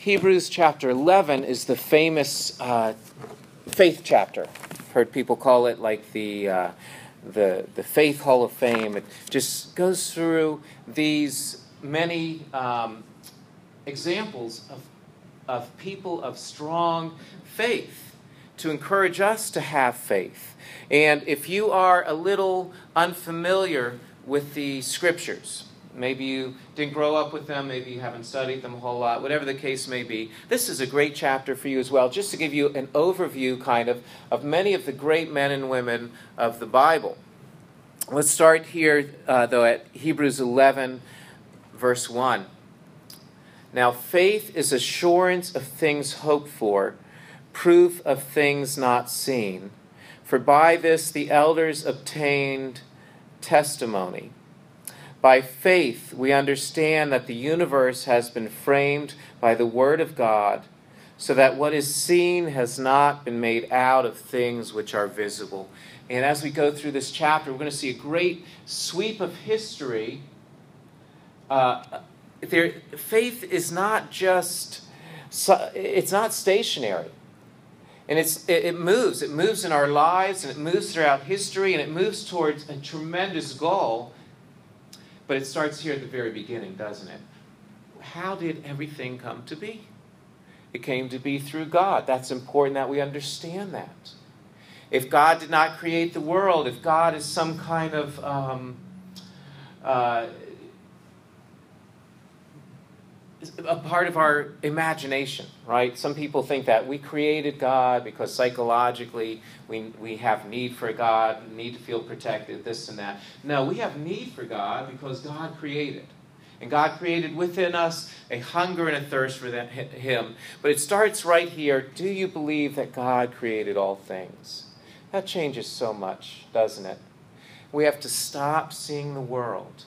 Hebrews chapter 11 is the famous faith chapter. I've heard people call it like the Faith Hall of Fame. It just goes through these many examples of people of strong faith to encourage us to have faith. And if you are a little unfamiliar with the scriptures, maybe you didn't grow up with them, maybe you haven't studied them a whole lot, whatever the case may be, this is a great chapter for you as well, just to give you an overview kind of many of the great men and women of the Bible. Let's start here, though, at Hebrews 11, verse 1. Now faith is assurance of things hoped for, proof of things not seen. For by this the elders obtained testimony. By faith we understand that the universe has been framed by the word of God, so that what is seen has not been made out of things which are visible. And as we go through this chapter, we're going to see a great sweep of history. Faith is not just, it's not stationary. And it moves. It moves in our lives, and it moves throughout history, and it moves towards a tremendous goal. But it starts here at the very beginning, doesn't it? How did everything come to be? It came to be through God. That's important that we understand that. If God did not create the world, if God is some kind of a part of our imagination, right? Some people think that we created God because psychologically we have need for God, need to feel protected, this and that. No, we have need for God because God created. And God created within us a hunger and a thirst for Him. But it starts right here. Do you believe that God created all things? That changes so much, doesn't it? We have to stop seeing the world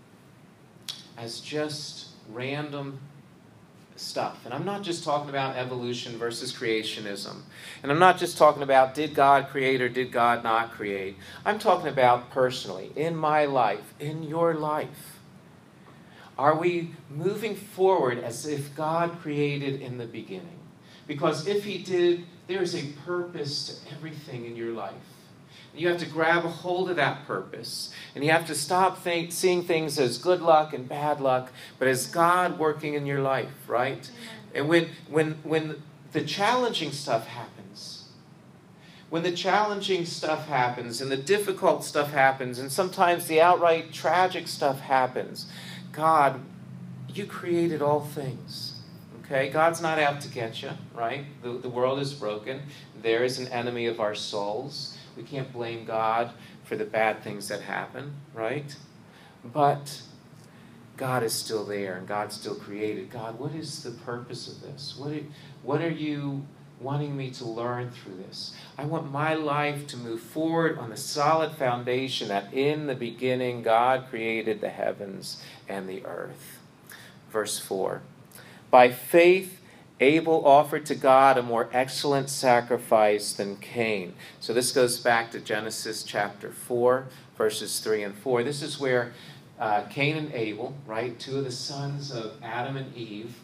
as just random stuff. And I'm not just talking about evolution versus creationism. And I'm not just talking about did God create or did God not create. I'm talking about personally, in my life, in your life. Are we moving forward as if God created in the beginning? Because if He did, there is a purpose to everything in your life. You have to grab a hold of that purpose. And you have to stop seeing things as good luck and bad luck, but as God working in your life, right? And when the challenging stuff happens, when the challenging stuff happens and the difficult stuff happens and sometimes the outright tragic stuff happens, God, you created all things. Okay? God's not out to get you, right? The world is broken. There is an enemy of our souls. We can't blame God for the bad things that happen, right? But God is still there, and God still created. God, what is the purpose of this? What are you wanting me to learn through this? I want my life to move forward on the solid foundation that in the beginning God created the heavens and the earth. Verse 4. By faith Abel offered to God a more excellent sacrifice than Cain. So this goes back to Genesis chapter 4, verses 3 and 4. This is where Cain and Abel, right, two of the sons of Adam and Eve,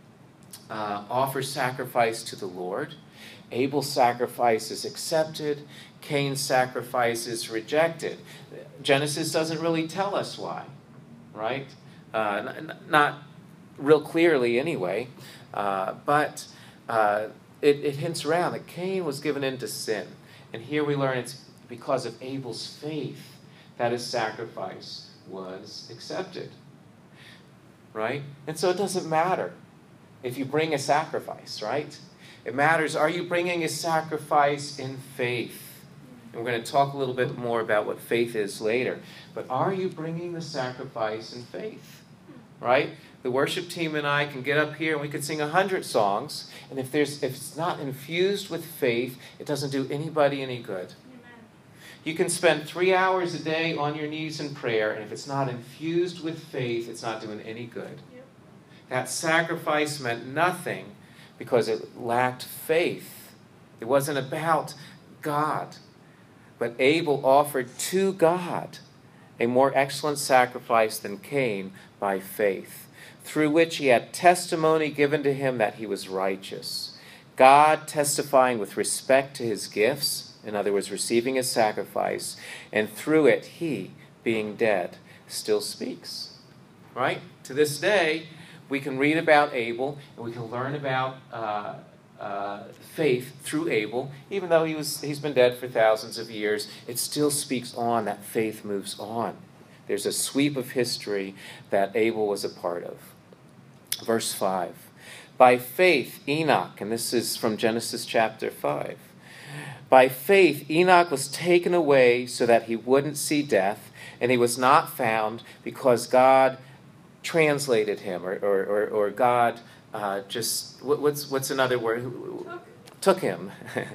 offer sacrifice to the Lord. Abel's sacrifice is accepted. Cain's sacrifice is rejected. Genesis doesn't really tell us why, right? Not real clearly anyway. But it hints around that Cain was given into sin. And here we learn it's because of Abel's faith that his sacrifice was accepted. Right? And so it doesn't matter if you bring a sacrifice, right? It matters, are you bringing a sacrifice in faith? And we're going to talk a little bit more about what faith is later. But are you bringing the sacrifice in faith? Right? The worship team and I can get up here and we could sing 100 songs, and if it's not infused with faith, it doesn't do anybody any good. Amen. You can spend 3 hours a day on your knees in prayer, and if it's not infused with faith, it's not doing any good. Yep. That sacrifice meant nothing because it lacked faith. It wasn't about God. But Abel offered to God a more excellent sacrifice than Cain by faith. through which he had testimony given to him that he was righteous. God testifying with respect to his gifts, in other words, receiving his sacrifice, and through it he, being dead, still speaks. Right? To this day, we can read about Abel, and we can learn about faith through Abel. Even though he's been dead for thousands of years, it still speaks on that faith moves on. There's a sweep of history that Abel was a part of. Verse 5. By faith, Enoch, and this is from Genesis chapter 5. By faith, Enoch was taken away so that he wouldn't see death, and he was not found because God translated him, or God just, what's another word? Took him.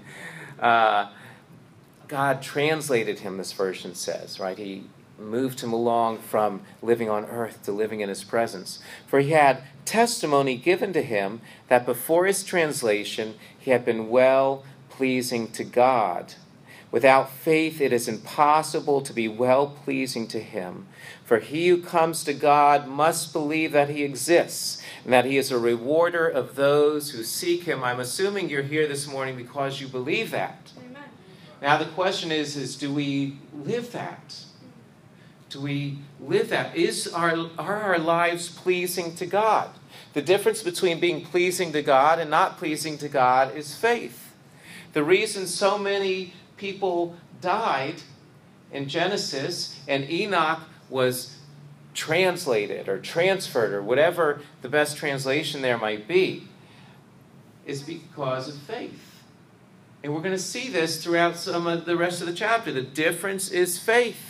God translated him, this version says, right? He moved him along from living on earth to living in his presence. For he had testimony given to him that before his translation he had been well-pleasing to God. Without faith it is impossible to be well-pleasing to him. For he who comes to God must believe that he exists, and that he is a rewarder of those who seek him. I'm assuming you're here this morning because you believe that. Amen. Now the question is do we live that? Do we live that? Are our lives pleasing to God? The difference between being pleasing to God and not pleasing to God is faith. The reason so many people died in Genesis and Enoch was translated or transferred or whatever the best translation there might be is because of faith. And we're going to see this throughout some of the rest of the chapter. The difference is faith.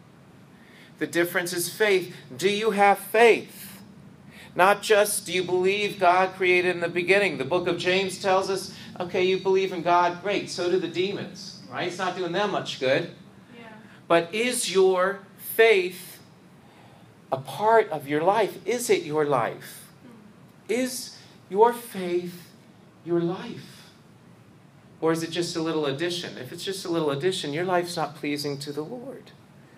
The difference is faith. Do you have faith? Not just do you believe God created in the beginning. The book of James tells us, okay, you believe in God, great. So do the demons, right? It's not doing them much good. Yeah. But is your faith a part of your life? Is it your life? Is your faith your life? Or is it just a little addition? If it's just a little addition, your life's not pleasing to the Lord.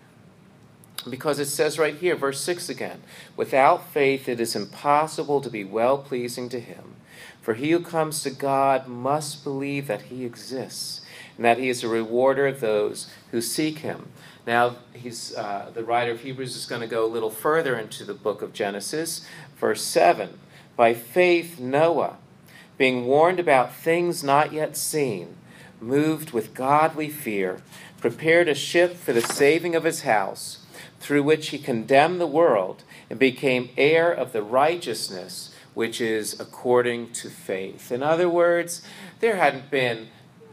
Because it says right here, verse 6 again, without faith it is impossible to be well-pleasing to him. For he who comes to God must believe that he exists, and that he is a rewarder of those who seek him. Now, the writer of Hebrews is going to go a little further into the book of Genesis. Verse 7, by faith Noah, being warned about things not yet seen, moved with godly fear, prepared a ship for the saving of his house, through which he condemned the world and became heir of the righteousness which is according to faith. In other words, there hadn't been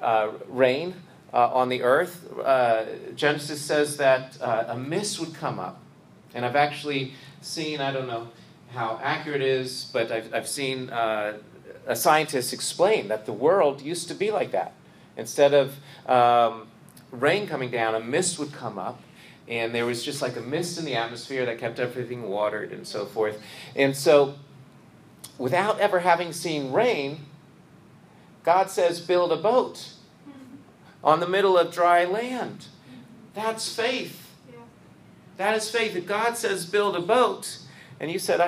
rain on the earth. Genesis says that a mist would come up. And I've actually seen, I don't know how accurate it is, but I've seen a scientist explain that the world used to be like that. Instead of rain coming down, a mist would come up. And there was just like a mist in the atmosphere that kept everything watered and so forth. And so, without ever having seen rain, God says, build a boat on the middle of dry land. That's faith. Yeah. That is faith. If God says, build a boat, and you said,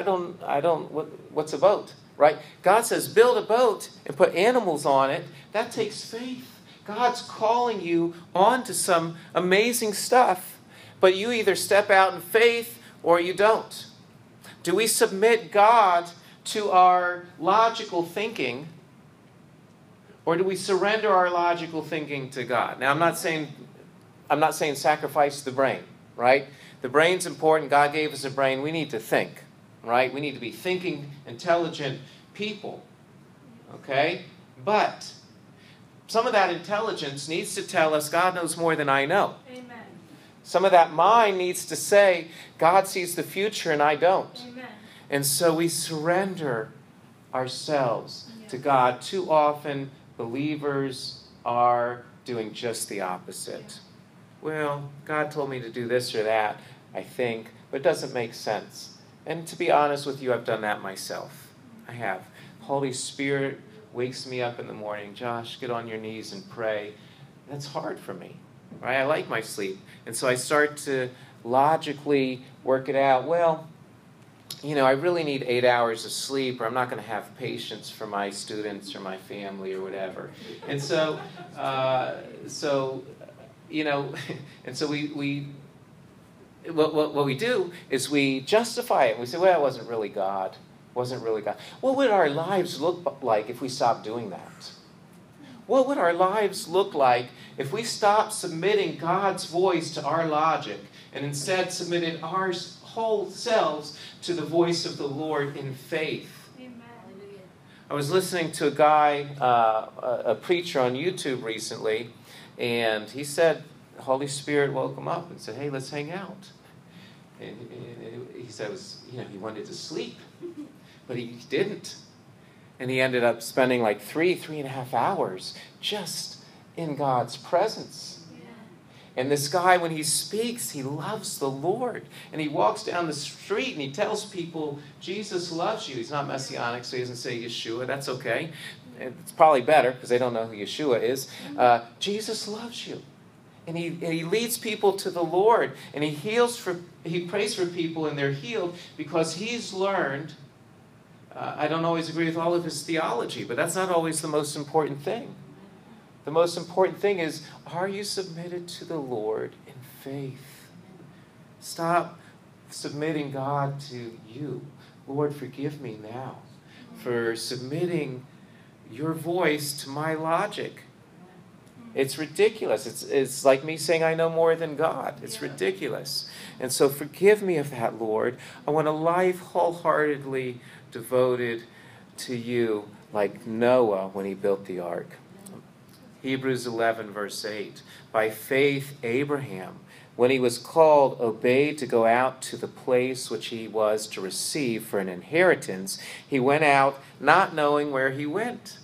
what's a boat? Right? God says, build a boat and put animals on it. That takes faith. God's calling you on to some amazing stuff. But you either step out in faith or you don't. Do we submit God to our logical thinking, or do we surrender our logical thinking to God? Now, I'm not saying sacrifice the brain, right? The brain's important. God gave us a brain. We need to think, right? We need to be thinking, intelligent people, okay? But some of that intelligence needs to tell us God knows more than I know. Amen. Some of that mind needs to say, God sees the future and I don't. Amen. And so we surrender ourselves to God. Too often, believers are doing just the opposite. Well, God told me to do this or that, I think, but it doesn't make sense. And to be honest with you, I've done that myself. I have. Holy Spirit wakes me up in the morning. Josh, get on your knees and pray. That's hard for me. Right? I like my sleep. And so I start to logically work it out. Well, I really need 8 hours of sleep, or I'm not going to have patience for my students or my family or whatever. And so, and so what we do is we justify it. We say, well, it wasn't really God. It wasn't really God. What would our lives look like if we stopped doing that? What would our lives look like if we stopped submitting God's voice to our logic and instead submitted our whole selves to the voice of the Lord in faith? Amen. I was listening to a guy, a preacher on YouTube recently, and he said, the Holy Spirit woke him up and said, hey, let's hang out. And he said he wanted to sleep, but he didn't. And he ended up spending like 3.5 hours just in God's presence. Yeah. And this guy, when he speaks, he loves the Lord. And he walks down the street and he tells people, Jesus loves you. He's not messianic, so he doesn't say Yeshua. That's okay. It's probably better because they don't know who Yeshua is. Jesus loves you. And he leads people to the Lord. And he prays for people and they're healed because he's learned. I don't always agree with all of his theology, but that's not always the most important thing. The most important thing is, are you submitted to the Lord in faith? Stop submitting God to you. Lord, forgive me now for submitting your voice to my logic. It's ridiculous. It's like me saying I know more than God. It's ridiculous. And so forgive me of that, Lord. I want a life wholeheartedly devoted to you like Noah when he built the ark. Hebrews 11, verse 8. By faith, Abraham, when he was called, obeyed to go out to the place which he was to receive for an inheritance. He went out not knowing where he went.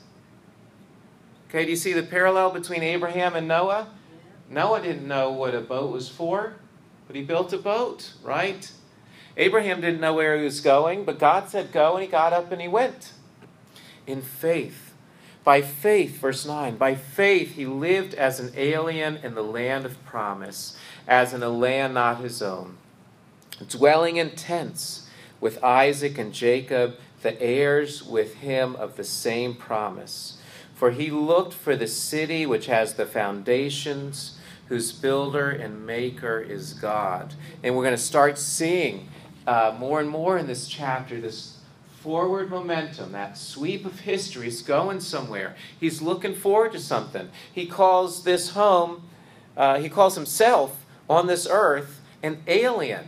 Okay, do you see the parallel between Abraham and Noah? Noah didn't know what a boat was for, but he built a boat, right? Abraham didn't know where he was going, but God said go, and he got up and he went. In faith. By faith, verse 9, by faith he lived as an alien in the land of promise, as in a land not his own, dwelling in tents with Isaac and Jacob, the heirs with him of the same promise. For he looked for the city which has the foundations, whose builder and maker is God. And we're going to start seeing more and more in this chapter, this forward momentum, that sweep of history is going somewhere. He's looking forward to something. He calls this home, he calls himself on this earth an alien.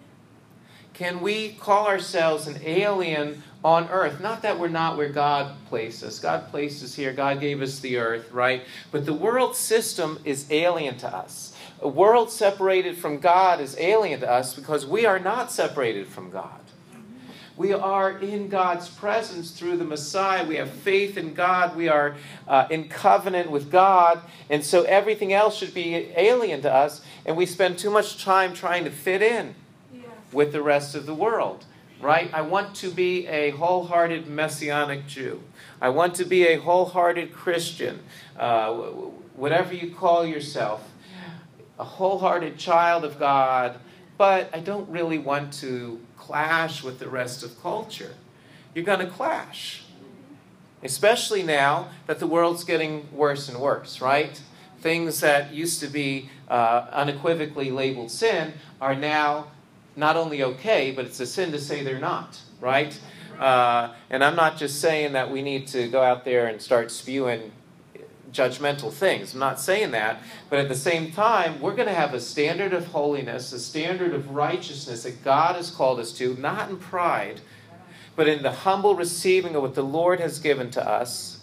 Can we call ourselves an alien on earth? Not that we're not where God placed us. God placed us here. God gave us the earth, right? But the world system is alien to us. A world separated from God is alien to us because we are not separated from God. We are in God's presence through the Messiah. We have faith in God. We are in covenant with God. And so everything else should be alien to us. And we spend too much time trying to fit in with the rest of the world. Right? I want to be a wholehearted Messianic Jew. I want to be a wholehearted Christian. Whatever you call yourself. A wholehearted child of God. But I don't really want to clash with the rest of culture. You're going to clash. Especially now that the world's getting worse and worse, right? Things that used to be unequivocally labeled sin are now not only okay, but it's a sin to say they're not, right? And I'm not just saying that we need to go out there and start spewing judgmental things. I'm not saying that. But at the same time, we're going to have a standard of holiness, a standard of righteousness that God has called us to, not in pride, but in the humble receiving of what the Lord has given to us.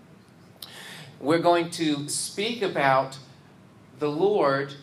We're going to speak about the Lord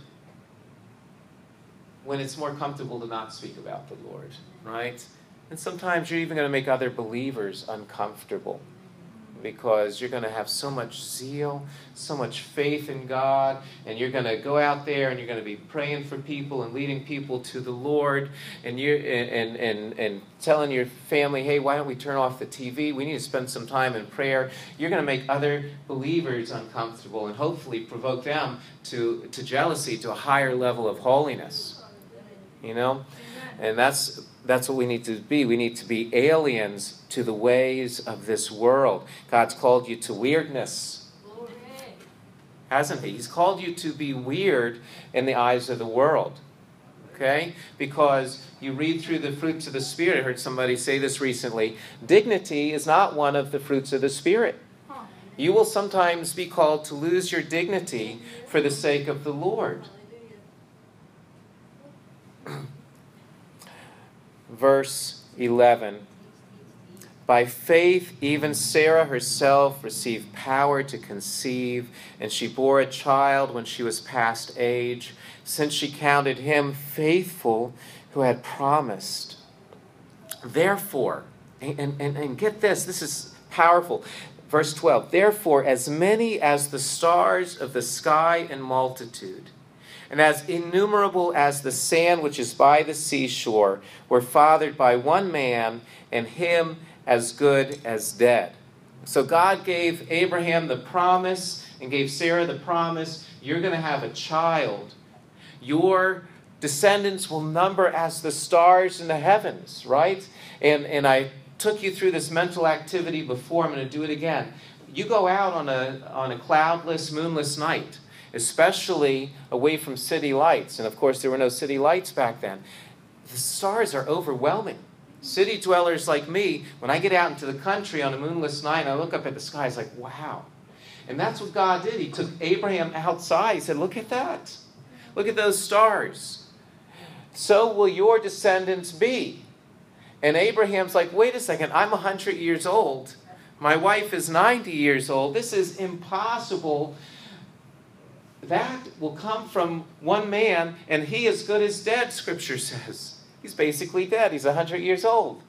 when it's more comfortable to not speak about the Lord, right? And sometimes you're even going to make other believers uncomfortable because you're going to have so much zeal, so much faith in God, and you're going to go out there and you're going to be praying for people and leading people to the Lord, and you're and telling your family, hey, why don't we turn off the TV? We need to spend some time in prayer. You're going to make other believers uncomfortable and hopefully provoke them to jealousy, to a higher level of holiness. You know? And that's That's what we need to be. We need to be aliens to the ways of this world. God's called you to weirdness, hasn't he? He's called you to be weird in the eyes of the world. Okay? Because you read through the fruits of the Spirit. I heard somebody say this recently. Dignity is not one of the fruits of the Spirit. You will sometimes be called to lose your dignity for the sake of the Lord. Verse 11. By faith, even Sarah herself received power to conceive, and she bore a child when she was past age, since she counted him faithful who had promised. Therefore, and get this is powerful. Verse 12, therefore, as many as the stars of the sky in multitude, and as innumerable as the sand which is by the seashore, were fathered by one man, and him as good as dead. So God gave Abraham the promise and gave Sarah the promise, you're going to have a child. Your descendants will number as the stars in the heavens, right? And I took you through this mental activity before. I'm going to do it again. You go out on a cloudless, moonless night, especially away from city lights. And of course, there were no city lights back then. The stars are overwhelming. City dwellers like me, when I get out into the country on a moonless night, and I look up at the sky, it's like, wow. And that's what God did. He took Abraham outside. He said, look at that. Look at those stars. So will your descendants be. And Abraham's like, wait a second, I'm 100 years old. My wife is 90 years old. This is impossible. That will come from one man, and he as good as dead, Scripture says. He's basically dead. He's 100 years old.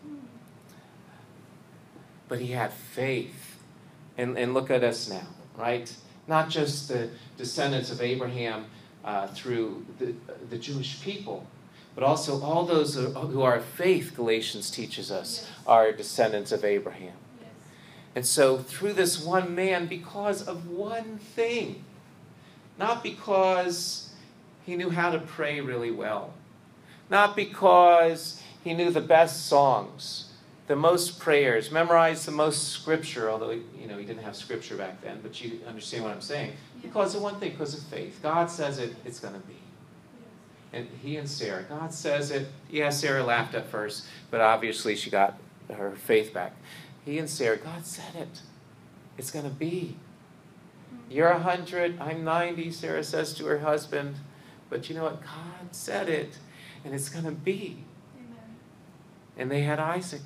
But he had faith. And look at us now, right? Not just the descendants of Abraham through the Jewish people, but also all those who are of faith, Galatians teaches us, are descendants of Abraham. Yes. And so through this one man, because of one thing, not because he knew how to pray really well, not because he knew the best songs, the most prayers, memorized the most scripture, although he didn't have scripture back then, but you understand what I'm saying. Because of one thing, because of faith. God says it, it's going to be. And he and Sarah, God says it. Yeah, Sarah laughed at first, but obviously she got her faith back. He and Sarah, God said it. It's going to be. You're 100, I'm 90, Sarah says to her husband. But you know what? God said it, and it's going to be. Amen. And they had Isaac.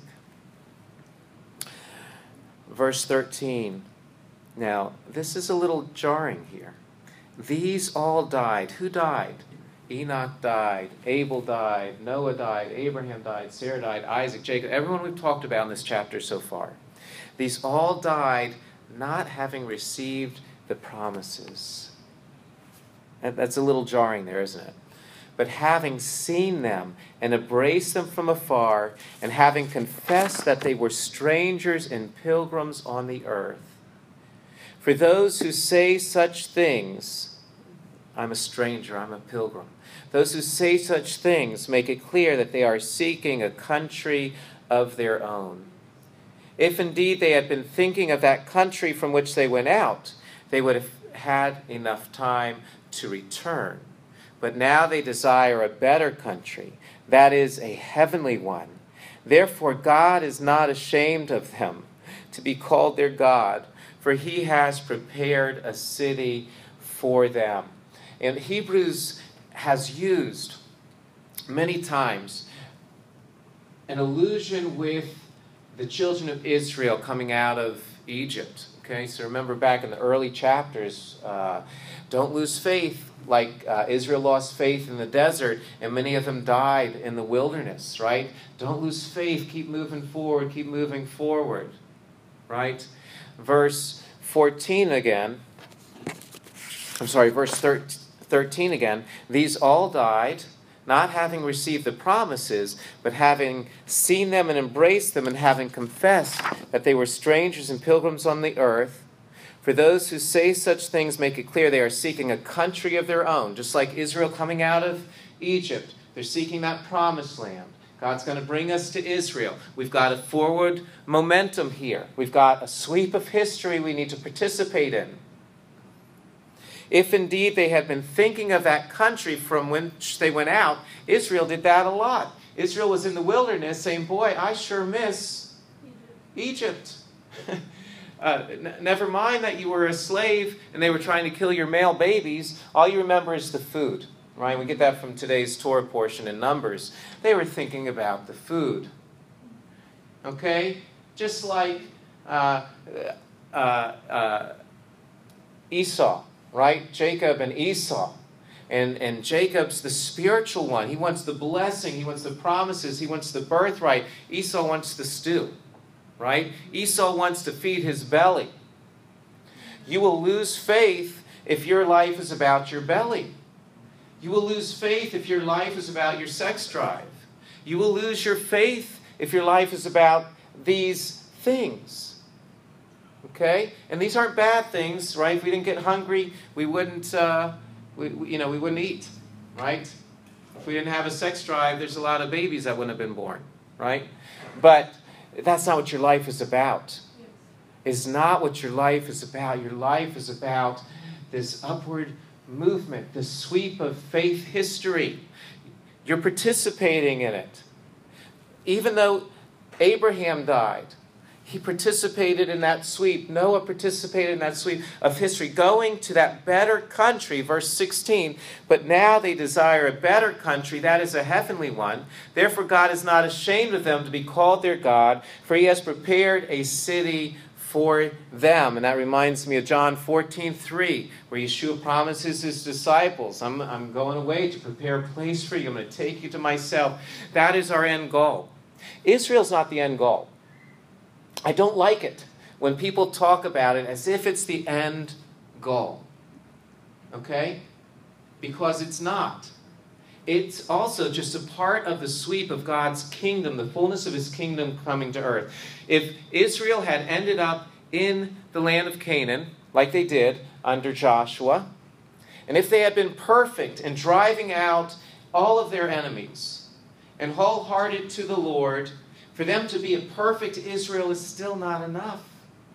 Verse 13. Now, this is a little jarring here. These all died. Who died? Enoch died, Abel died, Noah died, Abraham died, Sarah died, Isaac, Jacob, everyone we've talked about in this chapter so far. These all died not having received the promises. That's a little jarring there, isn't it? But having seen them and embraced them from afar, and having confessed that they were strangers and pilgrims on the earth. For those who say such things, I'm a stranger, I'm a pilgrim. Those who say such things make it clear that they are seeking a country of their own. If indeed they had been thinking of that country from which they went out, they would have had enough time to return. But now they desire a better country, that is, a heavenly one. Therefore God is not ashamed of them to be called their God, for he has prepared a city for them. And Hebrews has used many times an allusion with the children of Israel coming out of Egypt. Okay, so remember back in the early chapters, don't lose faith like Israel lost faith in the desert, and many of them died in the wilderness, right? Don't lose faith, keep moving forward, right? Verse 14 again, verse 13 again, these all died, not having received the promises, but having seen them and embraced them, and having confessed that they were strangers and pilgrims on the earth. For those who say such things make it clear they are seeking a country of their own, just like Israel coming out of Egypt. They're seeking that promised land. God's going to bring us to Israel. We've got a forward momentum here. We've got a sweep of history we need to participate in. If indeed they had been thinking of that country from which they went out, Israel did that a lot. Israel was in the wilderness saying, boy, I sure miss Egypt. Never mind that you were a slave and they were trying to kill your male babies. All you remember is the food, right? We get that from today's Torah portion in Numbers. They were thinking about the food. Okay? Just like Esau, right? Jacob and Esau. And Jacob's the spiritual one. He wants the blessing. He wants the promises. He wants the birthright. Esau wants the stew, right? Esau wants to feed his belly. You will lose faith if your life is about your belly. You will lose faith if your life is about your sex drive. You will lose your faith if your life is about these things. Okay? And these aren't bad things, right? If we didn't get hungry, we wouldn't, we wouldn't eat, right? If we didn't have a sex drive, there's a lot of babies that wouldn't have been born, right? But that's not what your life is about. It's not what your life is about. Your life is about this upward movement, this sweep of faith history. You're participating in it. Even though Abraham died, he participated in that sweep. Noah participated in that sweep of history, going to that better country, verse 16. But now they desire a better country, that is a heavenly one. Therefore God is not ashamed of them to be called their God, for he has prepared a city for them. And that reminds me of John 14:3, where Yeshua promises his disciples, I'm going away to prepare a place for you. I'm going to take you to myself. That is our end goal. Israel's not the end goal. I don't like it when people talk about it as if it's the end goal. Okay? Because it's not. It's also just a part of the sweep of God's kingdom, the fullness of his kingdom coming to earth. If Israel had ended up in the land of Canaan, like they did under Joshua, and if they had been perfect in driving out all of their enemies and wholehearted to the Lord, for them to be a perfect Israel is still not enough.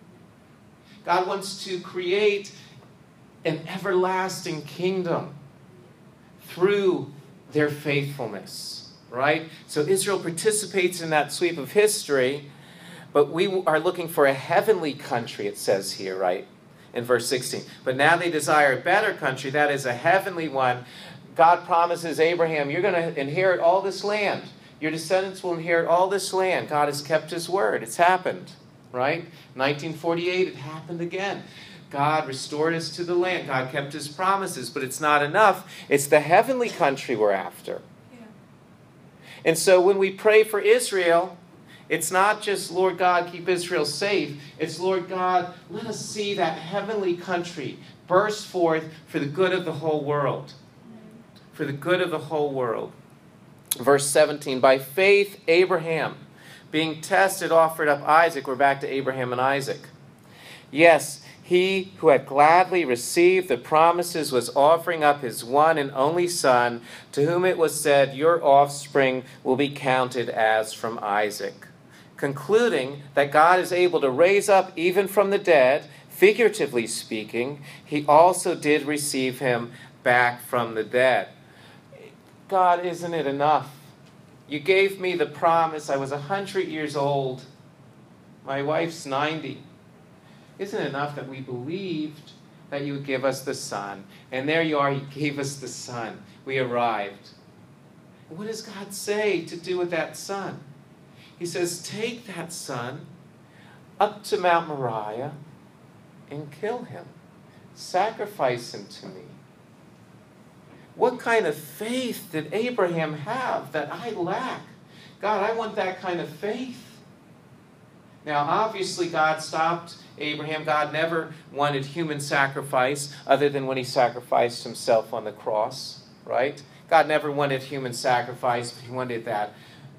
God wants to create an everlasting kingdom through their faithfulness, right? So Israel participates in that sweep of history, but we are looking for a heavenly country, it says here, right? In verse 16. But now they desire a better country, that is a heavenly one. God promises Abraham, you're going to inherit all this land. Your descendants will inherit all this land. God has kept his word. It's happened, right? 1948, it happened again. God restored us to the land. God kept his promises, but it's not enough. It's the heavenly country we're after. Yeah. And so when we pray for Israel, it's not just, Lord God, keep Israel safe. It's, Lord God, let us see that heavenly country burst forth for the good of the whole world. For the good of the whole world. Verse 17, by faith Abraham, being tested, offered up Isaac. We're back to Abraham and Isaac. Yes, he who had gladly received the promises was offering up his one and only son, to whom it was said, your offspring will be counted as from Isaac. Concluding that God is able to raise up even from the dead, figuratively speaking, he also did receive him back from the dead. God, isn't it enough? You gave me the promise. I was 100 years old. My wife's 90. Isn't it enough that we believed that you would give us the son? And there you are, you gave us the son. We arrived. What does God say to do with that son? He says, take that son up to Mount Moriah and kill him. Sacrifice him to me. What kind of faith did Abraham have that I lack? God, I want that kind of faith. Now, obviously, God stopped Abraham. God never wanted human sacrifice other than when he sacrificed himself on the cross, right? God never wanted human sacrifice, but he wanted that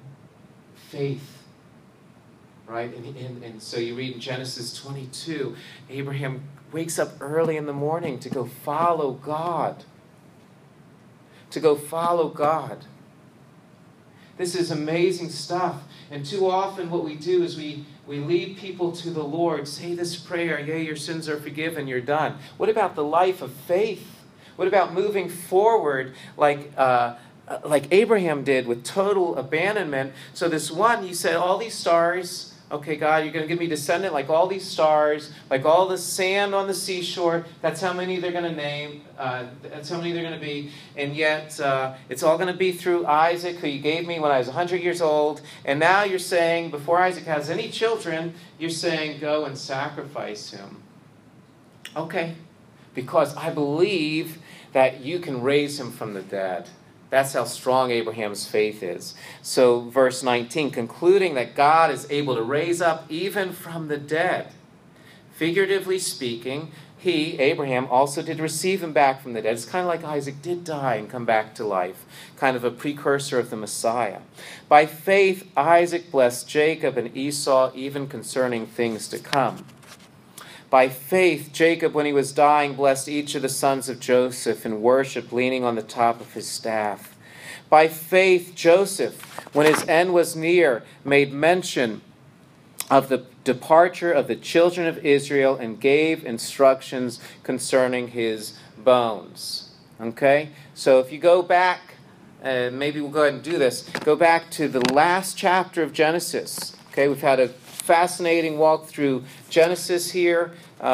faith, right? And so you read in Genesis 22, Abraham wakes up early in the morning to go follow God. To go follow God. This is amazing stuff. And too often what we do is we lead people to the Lord. Say this prayer, yea, your sins are forgiven, you're done. What about the life of faith? What about moving forward like Abraham did with total abandonment? So this one, he said, all these stars, okay, God, you're going to give me descendant like all these stars, like all the sand on the seashore. That's how many they're going to name. That's how many they're going to be. And yet, it's all going to be through Isaac, who you gave me when I was 100 years old. And now you're saying, before Isaac has any children, you're saying, go and sacrifice him. Okay, because I believe that you can raise him from the dead. That's how strong Abraham's faith is. So verse 19, concluding that God is able to raise up even from the dead. Figuratively speaking, he, Abraham, also did receive him back from the dead. It's kind of like Isaac did die and come back to life, kind of a precursor of the Messiah. By faith, Isaac blessed Jacob and Esau even concerning things to come. By faith, Jacob, when he was dying, blessed each of the sons of Joseph and worshipped, leaning on the top of his staff. By faith, Joseph, when his end was near, made mention of the departure of the children of Israel and gave instructions concerning his bones. Okay? So if you go back, maybe we'll go ahead and do this. Go back to the last chapter of Genesis. Okay, we've had a fascinating walk through Genesis here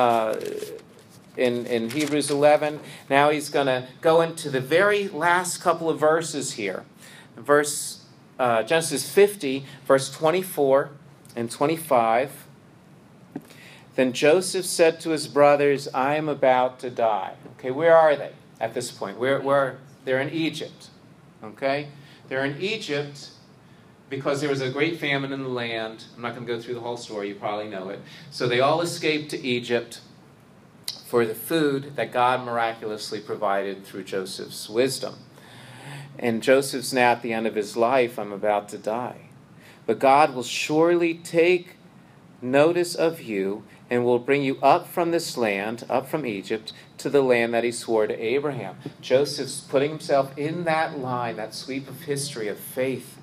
in Hebrews 11. Now he's going to go into the very last couple of verses here. Genesis 50, verse 24 and 25. Then Joseph said to his brothers, I am about to die. Okay, where are they at this point? They're in Egypt. Okay? They're in Egypt because there was a great famine in the land. I'm not going to go through the whole story. You probably know it. So they all escaped to Egypt for the food that God miraculously provided through Joseph's wisdom. And Joseph's now at the end of his life, I'm about to die. But God will surely take notice of you and will bring you up from this land, up from Egypt, to the land that he swore to Abraham. Joseph's putting himself in that line, that sweep of history of faith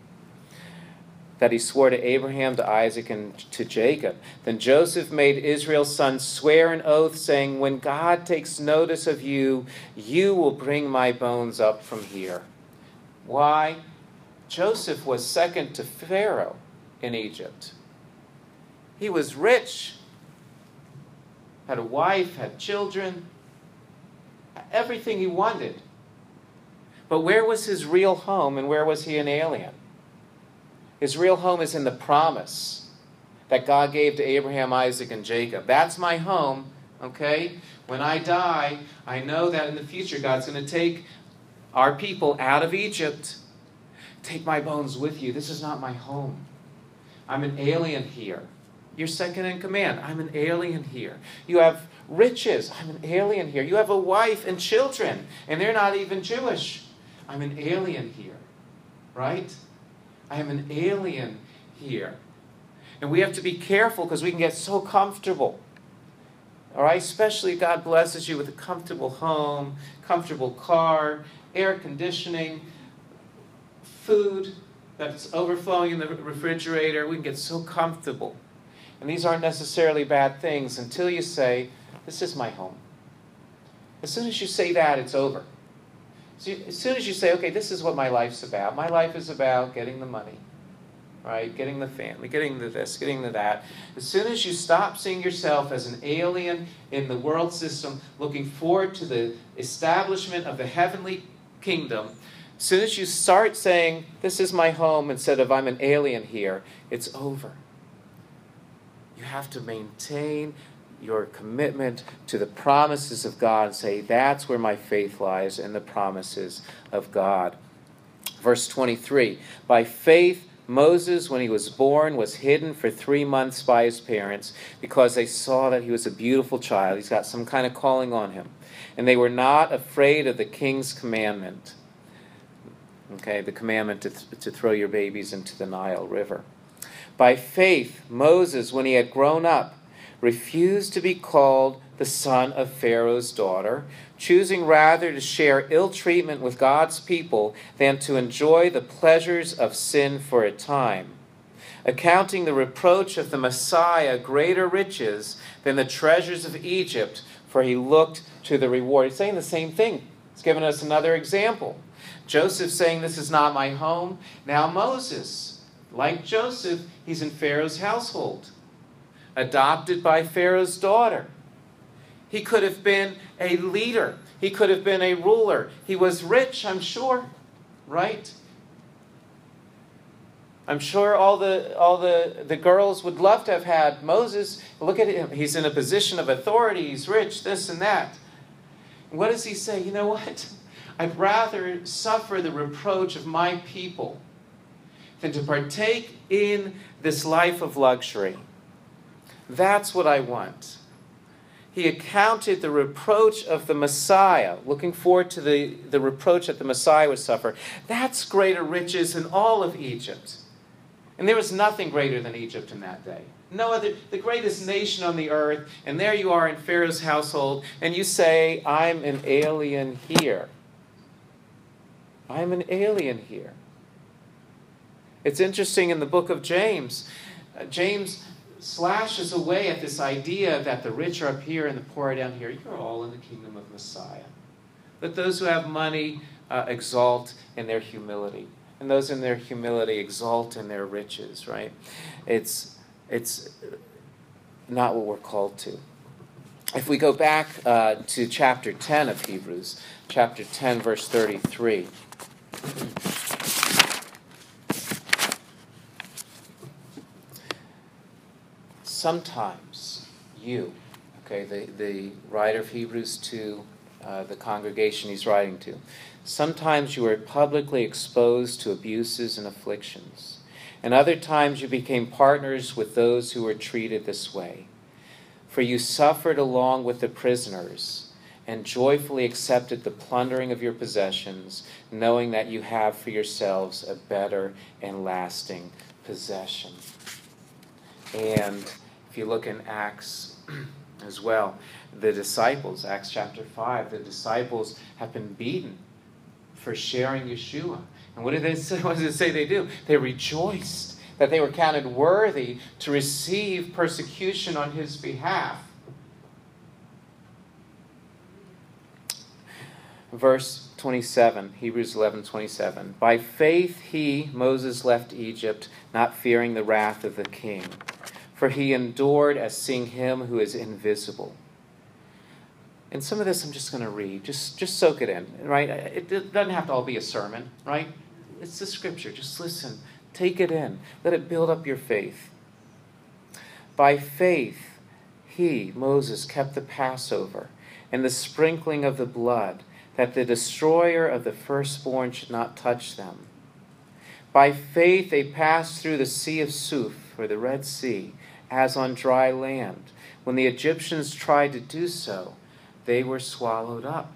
that he swore to Abraham, to Isaac, and to Jacob. Then Joseph made Israel's sons swear an oath, saying, when God takes notice of you, you will bring my bones up from here. Why? Joseph was second to Pharaoh in Egypt. He was rich, had a wife, had children, everything he wanted. But where was his real home, and where was he an alien? His real home is in the promise that God gave to Abraham, Isaac, and Jacob. That's my home, okay? When I die, I know that in the future God's going to take our people out of Egypt. Take my bones with you. This is not my home. I'm an alien here. You're second in command. I'm an alien here. You have riches. I'm an alien here. You have a wife and children, and they're not even Jewish. I'm an alien here, right? I am an alien here. And we have to be careful because we can get so comfortable. All right? Especially if God blesses you with a comfortable home, comfortable car, air conditioning, food that's overflowing in the refrigerator. We can get so comfortable. And these aren't necessarily bad things until you say, this is my home. As soon as you say that, it's over. So as soon as you say, okay, this is what my life's about. My life is about getting the money, right? Getting the family, getting the this, getting the that. As soon as you stop seeing yourself as an alien in the world system, looking forward to the establishment of the heavenly kingdom, as soon as you start saying, this is my home, instead of I'm an alien here, it's over. You have to maintain your commitment to the promises of God and say, that's where my faith lies, in the promises of God. Verse 23, by faith, Moses, when he was born, was hidden for 3 months by his parents because they saw that he was a beautiful child. He's got some kind of calling on him. And they were not afraid of the king's commandment. Okay, the commandment to throw your babies into the Nile River. By faith, Moses, when he had grown up, refused to be called the son of Pharaoh's daughter, choosing rather to share ill treatment with God's people than to enjoy the pleasures of sin for a time, accounting the reproach of the Messiah greater riches than the treasures of Egypt, for he looked to the reward. He's saying the same thing. He's given us another example. Joseph saying, this is not my home. Now Moses, like Joseph, he's in Pharaoh's household, adopted by Pharaoh's daughter. He could have been a leader. He could have been a ruler. He was rich, I'm sure, right? I'm sure all the girls would love to have had Moses. Look at him. He's in a position of authority. He's rich, this and that. And what does he say? You know what? I'd rather suffer the reproach of my people than to partake in this life of luxury. That's what I want. He accounted the reproach of the Messiah, looking forward to the reproach that the Messiah would suffer. That's greater riches than all of Egypt. And there was nothing greater than Egypt in that day. No other, the greatest nation on the earth, and there you are in Pharaoh's household, and you say, I'm an alien here. I'm an alien here. It's interesting in the book of James, James slashes away at this idea that the rich are up here and the poor are down here. You're all in the kingdom of Messiah. Let those who have money exalt in their humility, and those in their humility exalt in their riches, right? It's not what we're called to. If we go back to chapter 10 of Hebrews, chapter 10, verse 33. Sometimes you, the writer of Hebrews to the congregation he's writing to, sometimes you were publicly exposed to abuses and afflictions, and other times you became partners with those who were treated this way. For you suffered along with the prisoners and joyfully accepted the plundering of your possessions, knowing that you have for yourselves a better and lasting possession. And if you look in Acts as well, the disciples, Acts chapter 5, the disciples have been beaten for sharing Yeshua. And what did they say? What did it say they do? They rejoiced that they were counted worthy to receive persecution on his behalf. Verse 27, Hebrews 11:27. By faith he, Moses, left Egypt, not fearing the wrath of the king. For he endured as seeing him who is invisible. And some of this I'm just going to read. Just soak it in, right? It doesn't have to all be a sermon, right? It's the scripture. Just listen. Take it in. Let it build up your faith. By faith, he, Moses, kept the Passover and the sprinkling of the blood, that the destroyer of the firstborn should not touch them. By faith they passed through the Sea of Suph, or the Red Sea, as on dry land. When the Egyptians tried to do so, they were swallowed up.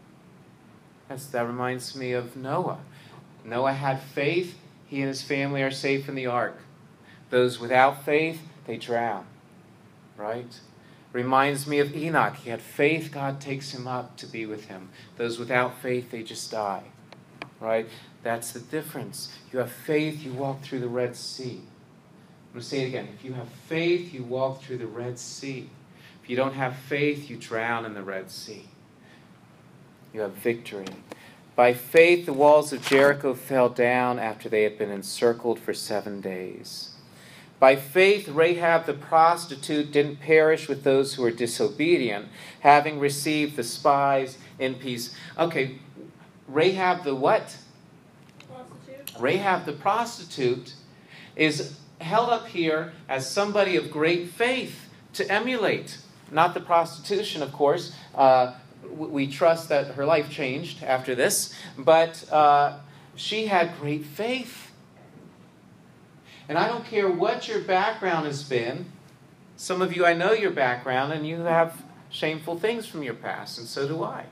That reminds me of Noah. Noah had faith. He and his family are safe in the ark. Those without faith, they drown. Right? Reminds me of Enoch. He had faith. God takes him up to be with him. Those without faith, they just die. Right? That's the difference. You have faith, you walk through the Red Sea. I'm going to say it again. If you have faith, you walk through the Red Sea. If you don't have faith, you drown in the Red Sea. You have victory. By faith, the walls of Jericho fell down after they had been encircled for 7 days. By faith, Rahab the prostitute didn't perish with those who were disobedient, having received the spies in peace. Okay, Rahab the what? Prostitute. Rahab the prostitute is held up here as somebody of great faith to emulate. Not the prostitution, of course. We trust that her life changed after this, but she had great faith. And I don't care what your background has been. Some of you, I know your background, and you have shameful things from your past, and so do I.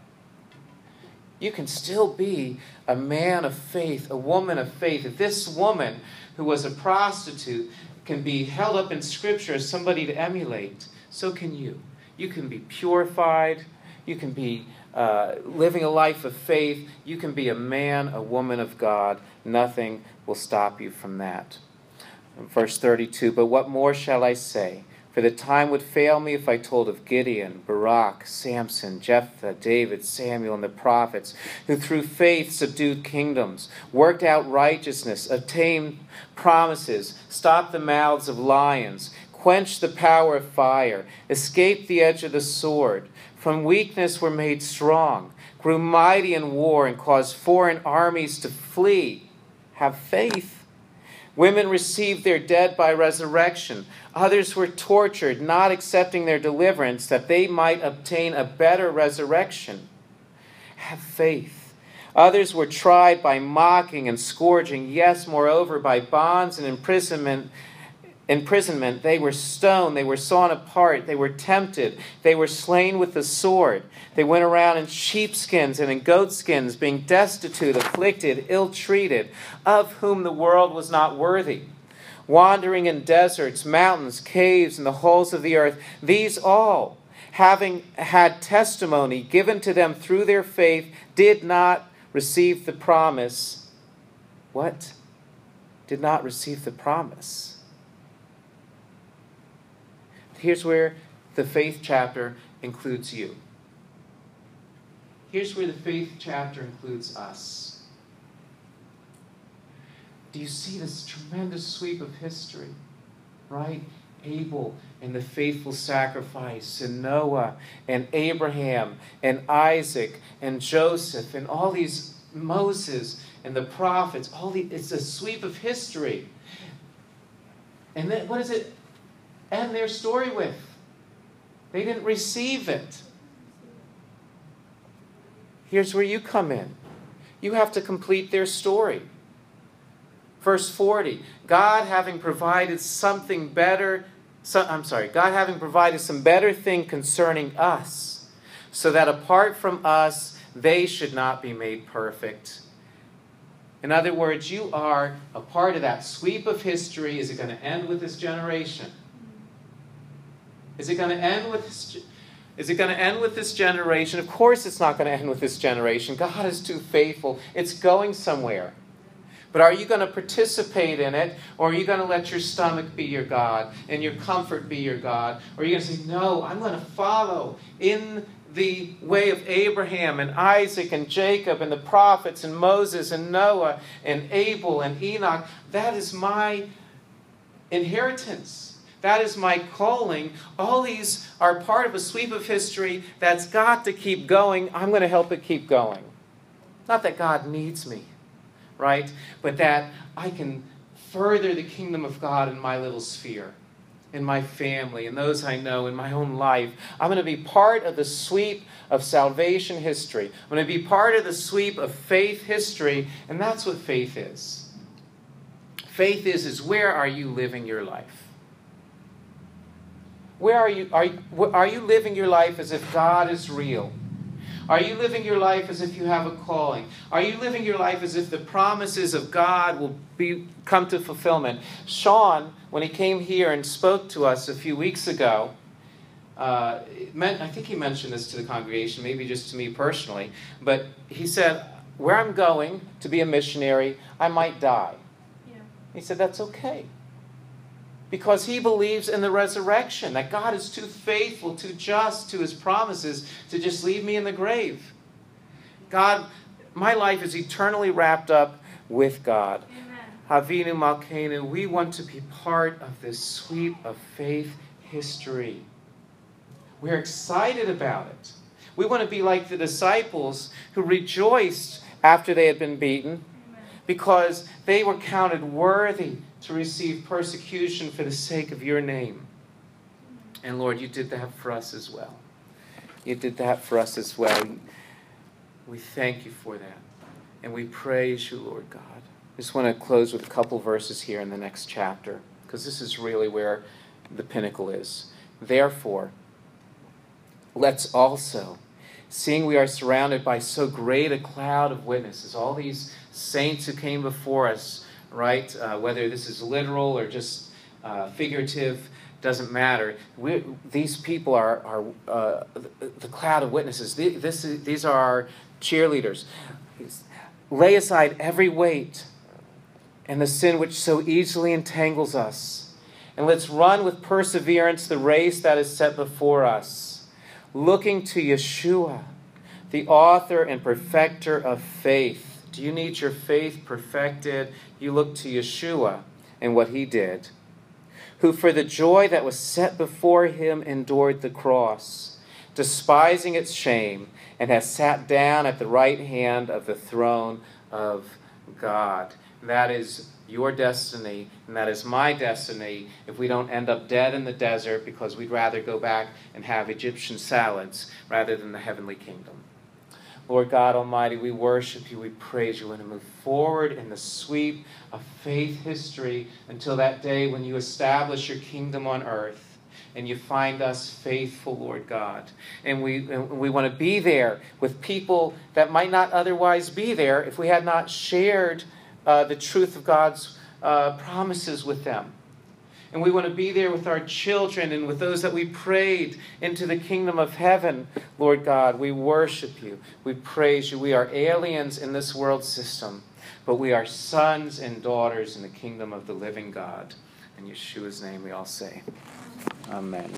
You can still be a man of faith, a woman of faith. If this woman who was a prostitute can be held up in Scripture as somebody to emulate, so can you. You can be purified. You can be living a life of faith. You can be a man, a woman of God. Nothing will stop you from that. Verse 32, but what more shall I say? For the time would fail me if I told of Gideon, Barak, Samson, Jephthah, David, Samuel, and the prophets, who through faith subdued kingdoms, worked out righteousness, obtained promises, stopped the mouths of lions, quenched the power of fire, escaped the edge of the sword, from weakness were made strong, grew mighty in war, and caused foreign armies to flee. Have faith. Women received their dead by resurrection. Others were tortured, not accepting their deliverance, that they might obtain a better resurrection. Have faith. Others were tried by mocking and scourging. Yes, moreover, by bonds and imprisonment. They were stoned. They were sawn apart. They were tempted. They were slain with the sword. They went around in sheepskins and in goatskins, being destitute, afflicted, ill-treated, of whom the world was not worthy. Wandering in deserts, mountains, caves, and the holes of the earth, these all, having had testimony given to them through their faith, did not receive the promise. What? Did not receive the promise. Here's where the faith chapter includes you. Here's where the faith chapter includes us. Do you see this tremendous sweep of history? Right? Abel and the faithful sacrifice, and Noah and Abraham and Isaac and Joseph and all these, Moses and the prophets, it's a sweep of history. And then what does it end their story with? They didn't receive it. Here's where you come in. You have to complete their story. Verse 40, God having provided some better thing concerning us, so that apart from us, they should not be made perfect. In other words, you are a part of that sweep of history. Is it going to end with this generation? Is it going to end with this generation? Of course it's not going to end with this generation. God is too faithful. It's going somewhere. But are you going to participate in it, or are you going to let your stomach be your God and your comfort be your God? Or are you going to say, no, I'm going to follow in the way of Abraham and Isaac and Jacob and the prophets and Moses and Noah and Abel and Enoch. That is my inheritance. That is my calling. All these are part of a sweep of history that's got to keep going. I'm going to help it keep going. Not that God needs me, right? But that I can further the kingdom of God in my little sphere, in my family, in those I know, in my own life. I'm going to be part of the sweep of salvation history. I'm going to be part of the sweep of faith history, and that's what faith is. Faith is where are you living your life? Where are you living your life as if God is real? Are you living your life as if you have a calling? Are you living your life as if the promises of God will come to fulfillment? Sean, when he came here and spoke to us a few weeks ago, I think he mentioned this to the congregation, maybe just to me personally, but he said, where I'm going to be a missionary, I might die. Yeah. He said, that's okay. Because he believes in the resurrection, that God is too faithful, too just to his promises to just leave me in the grave. God, my life is eternally wrapped up with God. Havinu Malkeinu, we want to be part of this sweep of faith history. We're excited about it. We want to be like the disciples who rejoiced after they had been beaten because they were counted worthy to receive persecution for the sake of your name. And Lord, you did that for us as well. You did that for us as well. We thank you for that. And we praise you, Lord God. I just want to close with a couple verses here in the next chapter, because this is really where the pinnacle is. Therefore, let's also, seeing we are surrounded by so great a cloud of witnesses, all these saints who came before us, right? Whether this is literal or just figurative, doesn't matter. These people are the cloud of witnesses. These are our cheerleaders. Lay aside every weight and the sin which so easily entangles us. And let's run with perseverance the race that is set before us, looking to Yeshua, the author and perfecter of faith. Do you need your faith perfected? You look to Yeshua and what he did, who for the joy that was set before him endured the cross, despising its shame, and has sat down at the right hand of the throne of God. That is your destiny, and that is my destiny if we don't end up dead in the desert because we'd rather go back and have Egyptian salads rather than the heavenly kingdom. Lord God Almighty, we worship you, we praise you, and move forward in the sweep of faith history until that day when you establish your kingdom on earth and you find us faithful, Lord God. And we want to be there with people that might not otherwise be there if we had not shared the truth of God's promises with them. And we want to be there with our children and with those that we prayed into the kingdom of heaven. Lord God, we worship you. We praise you. We are aliens in this world system, but we are sons and daughters in the kingdom of the living God. In Yeshua's name we all say, amen.